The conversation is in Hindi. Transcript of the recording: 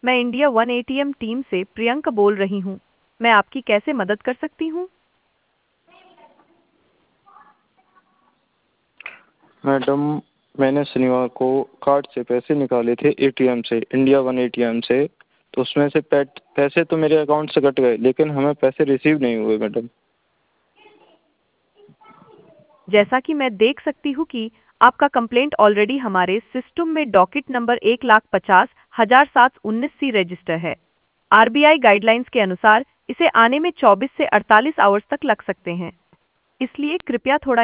मैं इंडिया वन एटीएम टीम से प्रियंका बोल रही हूँ। मैं आपकी कैसे मदद कर सकती हूँ? मैडम, मैंने शनिवार को कार्ड से पैसे निकाले थे एटीएम से, इंडिया वन एटीएम से। तो उसमें से पैसे तो मेरे अकाउंट से कट गए, लेकिन हमें पैसे रिसीव नहीं हुए मैडम। जैसा कि मैं देख सकती हूँ कि आपका कंप्लेंट ऑलरेडी हमारे सिस्टम में डॉकेट नंबर 1,50,719 सी रजिस्टर है। आरबीआई गाइडलाइंस के अनुसार इसे आने में 24 से 48 आवर्स तक लग सकते हैं। इसलिए कृपया थोड़ा